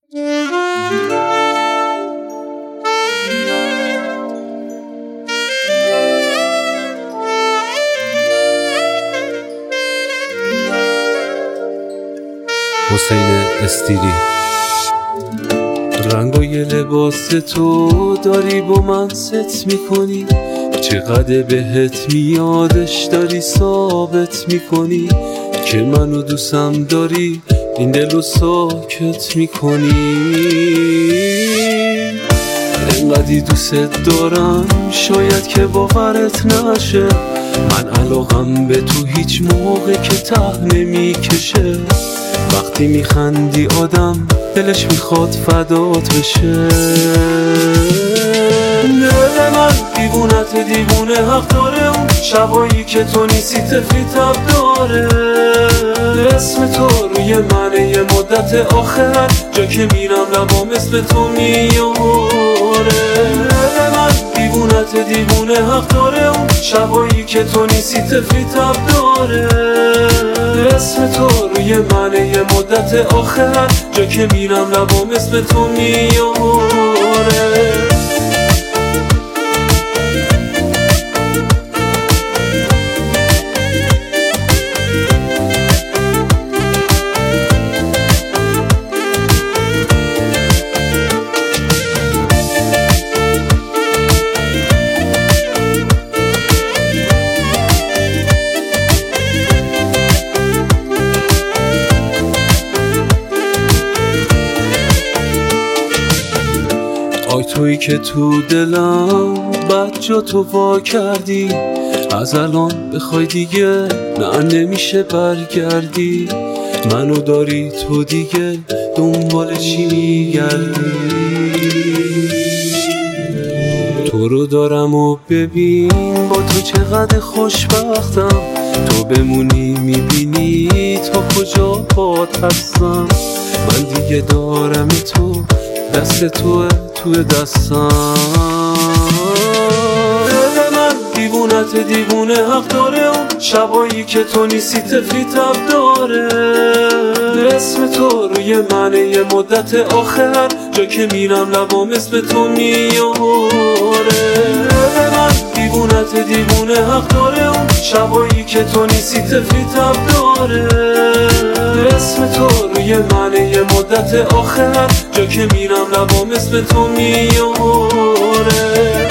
حسین استیری. رنگای لباس تو داری با من ست میکنی، چقدر بهت میادش داری ثابت میکنی که منو دوستم داری، این دلو ساکت میکنی. انقدی دوست دارم شاید که باورت نشه، من علاقم به تو هیچ موقع که ته نمیکشه. وقتی میخندی آدم دلش میخواد فدات بشه. دل من دیوونه حق داره، اون شبایی که تو نیستی تفلی تب داره. اسم تو روی منه یه مدت آخر، جا که میرم لبا مثل تو میاره. دل من دیوونه حق داره، اون شبایی که تو نیستی تفلی تب داره. اسم تو روی منه یه مدت آخر، جا که میرم لبا مثل تو میاره. آی تویی که تو دلم بد جا تو وا کردی، از الان بخوای دیگه نه نمیشه برگردی. منو داری تو دیگه دنبال چی میگردی؟ تو رو دارم و ببین با تو چقدر خوشبختم، تو بمونی میبینی تا کجا پات هستم. من دیگه دارم تو، دست توه توی دستم. دل من دیوونه حق داره، اون شبایی که تو نیستی تفلی تب داره. اسم تو روی منه یه مدت آخر، جا که میرم لبا مثل تو میاره. دل من دیوونه حق داره، اون شبایی که تو نیستی تفلی تب داره. اسم تو روی منه یه مدت آخر، جا که میرم لبا مثل تو میاره.